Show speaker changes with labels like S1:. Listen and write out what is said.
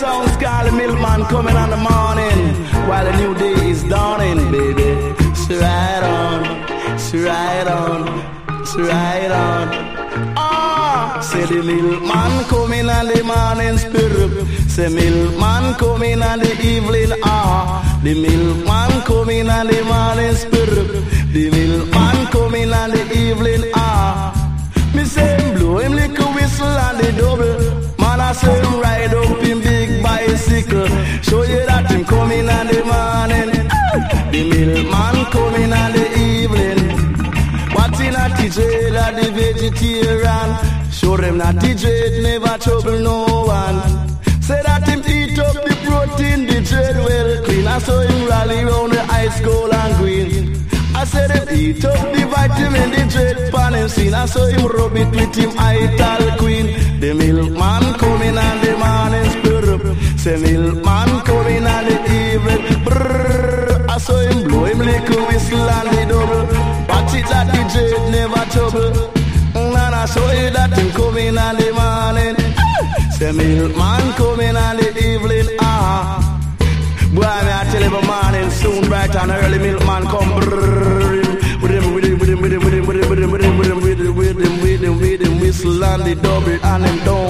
S1: sounds called the milkman coming on the morning while the new day is dawning, baby. So ride on, so ride on, so ride on. Say the milkman coming on the morning spirit. Say milkman coming on the evening. The milkman coming on the morning spirit. The milkman coming on the evening. Me say him blow him little whistle on the double. Man I say him ride up in big bicycle. Show you that him coming on the morning. The milkman coming on the evening. What's in a TJ that the vegetarian? Show them that DJ never trouble no one. Say that him eat up the protein, the dread well clean. I saw him rally round the ice cold and green. I said him eat up the vitamin, the dread pan him seen. I saw him rub it with him ital queen. The milkman coming on the morning spirit. Say milkman coming on the evening. Brrr. I saw him blow him little whistle on the double. Watch it that the dread never trouble. And I saw you that him coming on the morning. Say milkman coming on the evening. Boy, me I tell you every morning, soon bright and early, milkman come with him whistle on the double and him down.